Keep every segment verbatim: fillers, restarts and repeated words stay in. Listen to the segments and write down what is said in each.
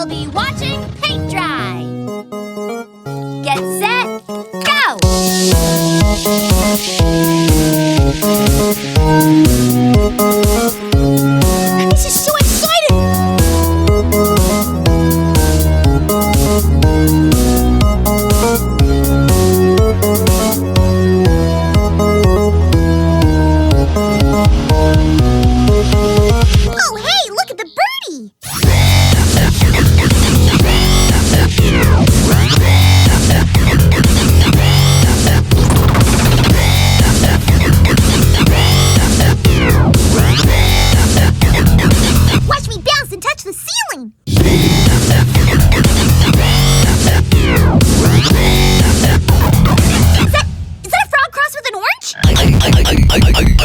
You'll be watching paint dry. Get set, go! This is so Oh, hey, look at the birdie! Watch me bounce and touch the ceiling! Is that, is that a frog crossed with an orange?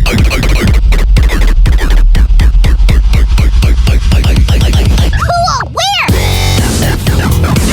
Cool! Where?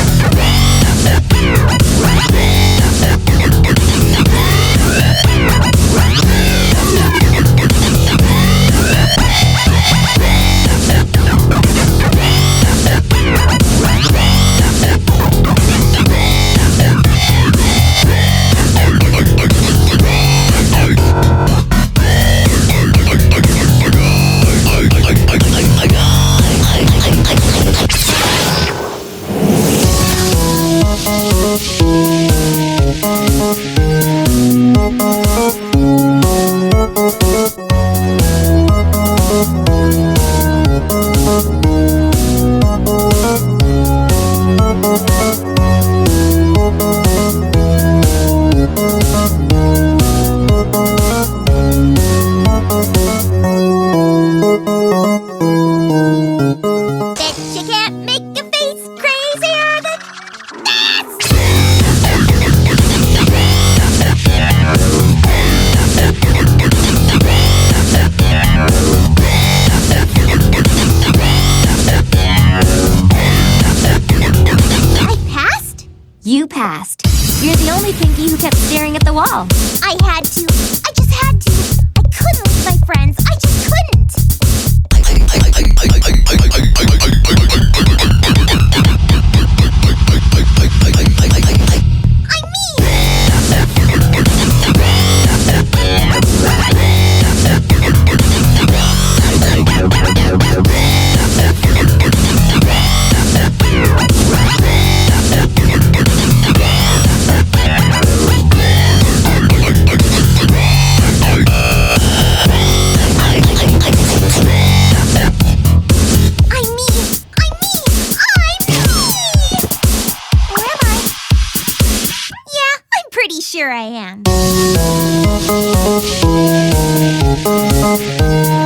Bet you can't make a face crazier than this! I passed? You passed. You're the only Pinky who kept staring at the wall. I had to. I just had to. I couldn't leave my friends. I just couldn't. I mean... I mean, I mean, I mean! Or am I? Yeah, I'm pretty sure I am.